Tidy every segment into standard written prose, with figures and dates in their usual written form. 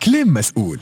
كلام مسؤول.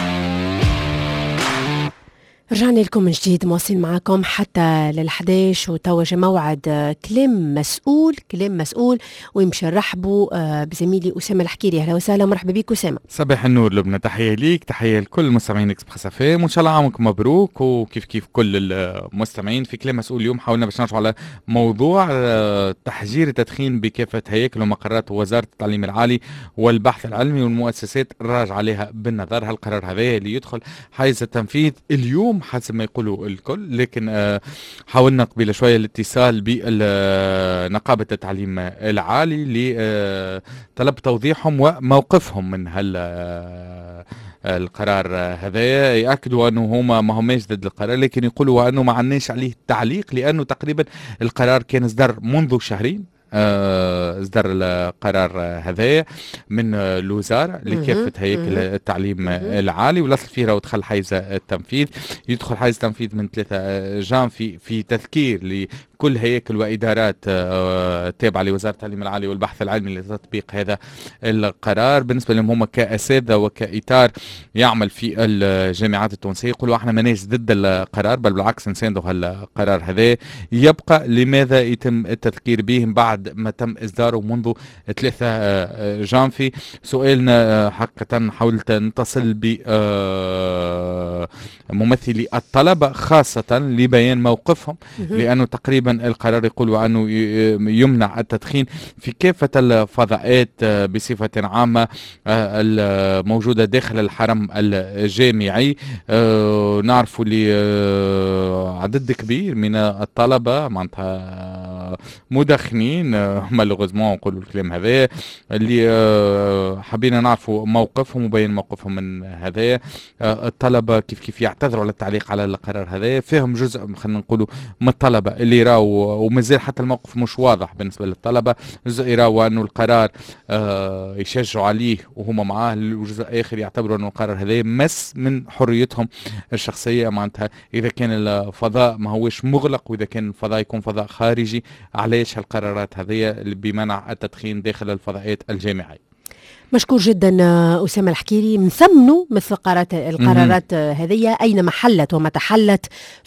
رجعنا لكم من جديد، مواصلين معكم حتى لل11 وتوجه موعد كلام مسؤول. كلام مسؤول ويمشي نرحبوا بزميلي أسامة الحكيري. أهلا وسهلا، مرحبا بك أسامة. صباح النور لبنى، تحية ليك، تحية لكل مستمعين اكسبريس اف ام، وان شاء الله عامكم مبروك. وكيف كل المستمعين في كلام مسؤول اليوم حاولنا باش نرجعوا على موضوع تحجير التدخين بكافة هياكل ومقرات وزارة التعليم العالي والبحث العلمي والمؤسسات الراجعة عليها بالنظر. هالقرار هذا اللي يدخل حيز التنفيذ اليوم حسب ما يقولوا الكل، لكن حاولنا قبل شوية الاتصال بنقابة التعليم العالي لطلب توضيحهم وموقفهم من القرار هذا. يأكدوا أنه هما ما هماش ضد القرار، لكن يقولوا أنه ما عندناش عليه تعليق، لأنه تقريبا القرار كان إصدر منذ شهرين. اصدر القرار هذا من الوزاره لكافه هياكل التعليم العالي، والاصل فيه راهو دخل حيز التنفيذ. يدخل حيز التنفيذ من 3 جانفي في تذكير لكل هياكل وادارات تابعه لوزاره التعليم العالي والبحث العلمي لتطبيق هذا القرار. بالنسبه لهم هم كاساتذه وكاطار يعمل في الجامعات التونسيه، يقولوا احنا ماناش ضد القرار، بل بالعكس نساندوا هالقرار هذا. يبقى لماذا يتم التذكير به بعد ما تم إصداره منذ 3 جانفي؟ سؤالنا حقيقة حاولت نتصل بممثلي الطلبة خاصة لبيان موقفهم، لأنه تقريبا القرار يقول أنه يمنع التدخين في كافة الفضاءات بصفة عامة الموجودة داخل الحرم الجامعي. نعرف لعدد كبير من الطلبة معناتها مدخنين مالوغوزمون، نقولوا الكلام هذا اللي حبينا نعرفوا موقفهم وبين موقفهم من هذا. الطلبة كيف يعتذروا على التعليق على القرار هذا. فيهم جزء خلينا نقولوا من الطلبة اللي راوا ومازال حتى الموقف مش واضح بالنسبة للطلبة، جزء يراوا انه القرار يشجعوا عليه وهم معاه، وجزء اخر يعتبروا انه القرار هذا مس من حريتهم الشخصية. معناتها اذا كان الفضاء ما هوش مغلق، واذا كان الفضاء يكون فضاء خارجي، علاش هالقرارات هذه بمنع التدخين داخل الفضاءات الجامعية؟ مشكور جدا أسامة الحكيري. مثمنوا مثل القرارات هذه أينما حلت ومتى حلت،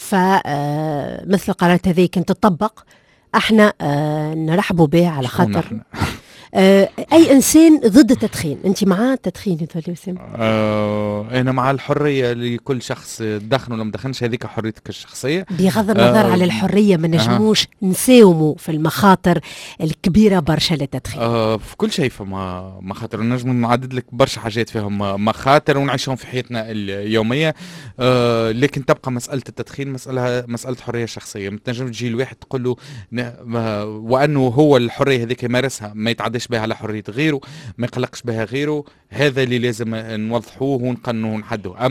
فمثل القرارات هذه كانت تطبق احنا نرحبوا بها، على خاطر أي إنسان ضد التدخين. أنت مع التدخين يا أسامة؟ أنا مع الحرية لكل شخص، دخن ولا مدخنش هذيك حريتك الشخصية. بغض النظر على الحرية، ما نجموش نساوموا في المخاطر الكبيرة برشا للتدخين. في كل شيء فما مخاطر، نجم نعدد لك برشا حاجات فيهم مخاطر ونعيشهم في حياتنا اليومية. لكن تبقى مسألة التدخين مسألة حرية شخصية. ما تنجم تجي الواحد تقول له وأنه هو الحرية هذيك يمارسها ما يتعداش بها على حرية غيره، ما يقلقش بها غيره. هذا اللي لازم نوضحوه ونقنوه ونحدوه.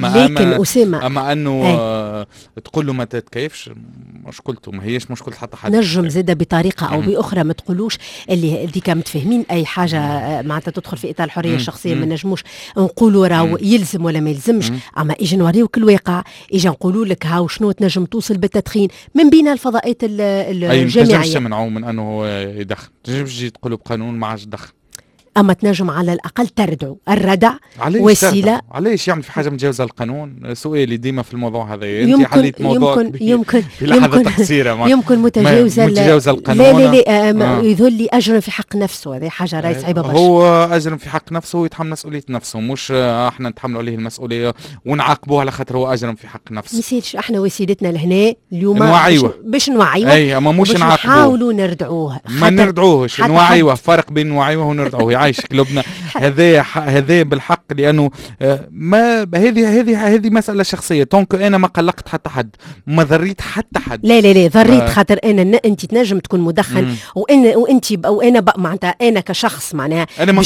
أما أنه تقول له ما تتكيفش، مشكلته ما هيش مشكلة حتى حد. نجم زادة بطريقة أو بأخرى ما تقولوش اللي ذيك متفاهمين أي حاجة معناتها تدخل في إطار الحرية الشخصية. ما نجموش نقولوا راهو يلزم ولا ما يلزمش، أما إيجي نوريوك الواقع، إيجي نقولوا لك هاو شنو تنجم توصل بالتدخين من بين الفضاءات الجامعية. أي تنجمش من أنه يدخن، تنجمش تقولوا بقانون ما عادش يدخن، أما تنجم على الأقل تردعوا. الردع وسيلة. علاش يعمل في حاجة متجاوزة القانون؟ سؤالي ديما في الموضوع هذا. أنت حليت موضوع يمكن في لحظة تقصيرة يمكن متجاوزة القانون. لا يذل لي أجر في حق نفسه. هذه حاجة راهي صعيبة برشا. هو أجر في حق نفسه ويتحمل مسؤولية نفسه، مش احنا نتحملوا عليه المسؤولية ونعاقبوه على خاطر هو أجر في حق نفسه. نسيتش احنا وسيلتنا لهنا اليوم باش نوعيوه. أي أما مش نعاقبوه، نحاولوا نردعوه، ما نردعوهش، نوعيوه. فرق بين نوعيوه ونردعوه. يعيشك لبنى. هذا بالحق، لانه ما هذه مساله شخصيه. طونك انا ما قلقت حتى حد، ما ضريت حتى حد. لا ضريت خاطر انت تنجم تكون مدخن وانت وانا معناتها انا كشخص معناها انا ما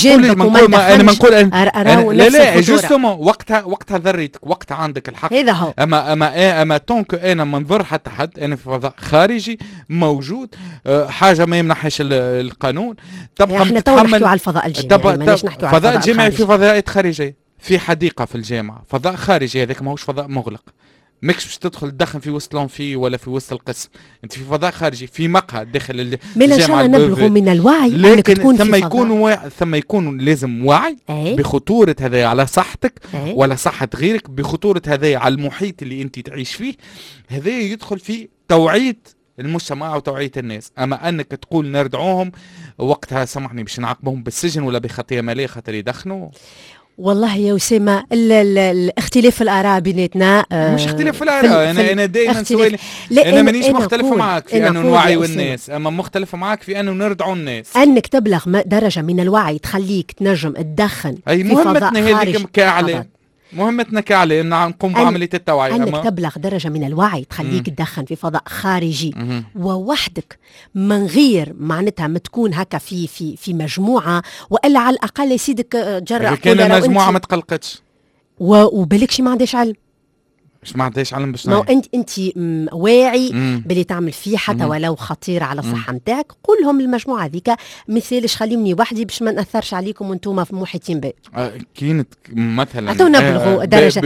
نقول لا جوستومون وقتها ضريتك، وقتها عندك الحق. هذا هو. اما طونك انا ما نضر حتى حد، انا في فضاء خارجي موجود، حاجه ما يمنحش القانون. تبقى احنا تو نحكوا على الفضاء الجامعي، فضاء الجامعي في فضاءات خارجية، في حديقة في الجامعة، فضاء خارجي، هذاك ماهوش فضاء مغلق. ماكش باش تدخل تدخن في وسط لونفي ولا في وسط القسم، انت في فضاء خارجي في مقهى داخل من ان شاء الله نبلغوا من الوعي، لكن ثم يكون لازم وعي بخطورة هذا على صحتك ولا صحة غيرك، بخطورة هذا على المحيط اللي انت تعيش فيه. هذا يدخل في توعية المجتمع وتوعية الناس. اما انك تقول نردعوهم وقتها سامحني باش نعاقبهم بالسجن ولا بخطية مالية خاطر يدخنوا. والله يا أسامة الاختلاف الآراء بيناتنا مش اختلاف في الآراء. أنا دائما سؤالي أنا مانيش مختلفة معك في أنه نوعي الناس، أما مختلفة معك في أنه نردعوا الناس. أنك تبلغ درجة من الوعي تخليك تنجم تدخن أي في فضاء خارج كإعلام، مهمتنا كإعلام نقوم بعملية التوعية. أنك تبلغ درجة من الوعي تخليك تدخن في فضاء خارجي ووحدك من غير معناتها ما تكون هكا في مجموعة، وإلا على الأقل يا سيدك جرأ كان المجموعة ما تقلقتش وبالكش ما عندهاش علم. مش ما عندهاش علم باش انت واعي باللي تعمل فيه حتى ولو خطير على الصحه نتاعك. قول لهم المجموعه هذيك مثالش خليوني وحدي باش ما ناثرش عليكم وانتم في محيطين بي. كانت مثلا حتى نبلغوا درجه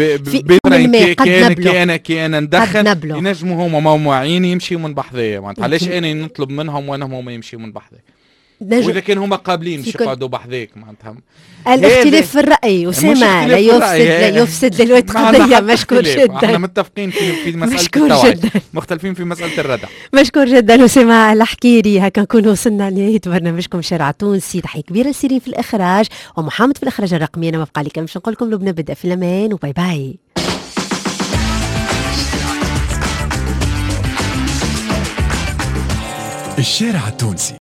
كي انا ندخن ينجموا هما موعين يمشيوا من بحذايا. معناتها علاش انا نطلب منهم وانا هما يمشيوا من بحذايا؟ واذا كان هما قابلين مش يقعدوا بحذاك. معناتها الاختلاف في الرأي أسامة لا يفسد للود قضية. مشكور جدا. احنا متفقين في مسألة التوعية، مختلفين في مسألة الردع. مشكور جدا أسامة الحكيري. هكا نكون وصلنا لنهاية برنامجكم شارع تونسي. تحية كبيرة سيرين في الإخراج ومحمد في الإخراج الرقمي. أنا ما بقى لي كان باش نقول لكم لبنى بدأ في الأمان وباي باي. الشارع التونسي.